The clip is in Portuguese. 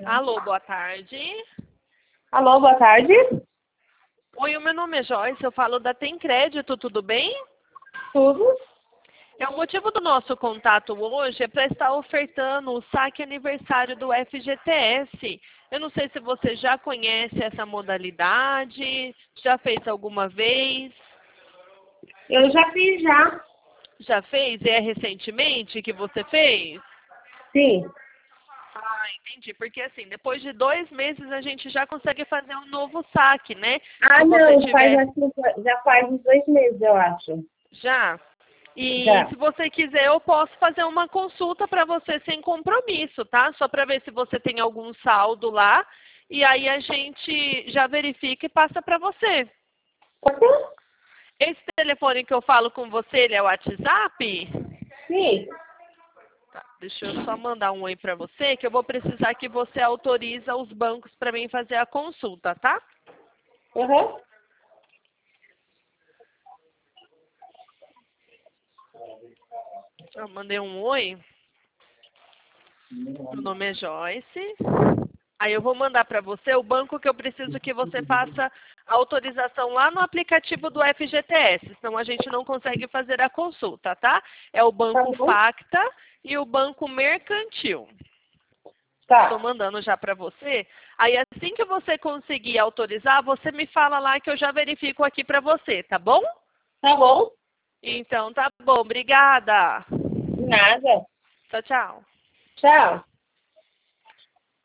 Alô, boa tarde. Alô, boa tarde. Oi, o meu nome é Joyce, eu falo da Tem Crédito, tudo bem? Tudo? O motivo do nosso contato hoje é para estar ofertando o saque aniversário do FGTS. Eu não sei se você já conhece essa modalidade, já fez alguma vez? Eu já fiz já. Já fez? E é recentemente que você fez? Sim. Ah, entendi. Porque assim, depois de 2 meses a gente já consegue fazer um novo saque, né? Ah, Se você não, tiver já faz uns 2 meses, eu acho. já. E Já. se você quiser, eu posso fazer uma consulta para você sem compromisso, tá? Só para ver se você tem algum saldo lá. E aí a gente já verifica e passa para você. Pode ser? Esse telefone que eu falo com você, ele é o WhatsApp? Sim. Tá, deixa eu só mandar um oi para você, que eu vou precisar que você autoriza os bancos para mim fazer a consulta, tá? Uhum. Eu mandei um oi. Meu nome é Joyce. Aí eu vou mandar para você o banco que eu preciso que você faça a autorização lá no aplicativo do FGTS, senão a gente não consegue fazer a consulta, tá? É o Tá Banco bom? Facta e o Banco Mercantil. Estou Tá. mandando já para você. Aí assim que você conseguir autorizar, você me fala lá que eu já verifico aqui para você, tá bom? Tá bom? Então tá bom, obrigada. Nada. Tchau, tchau. Tchau.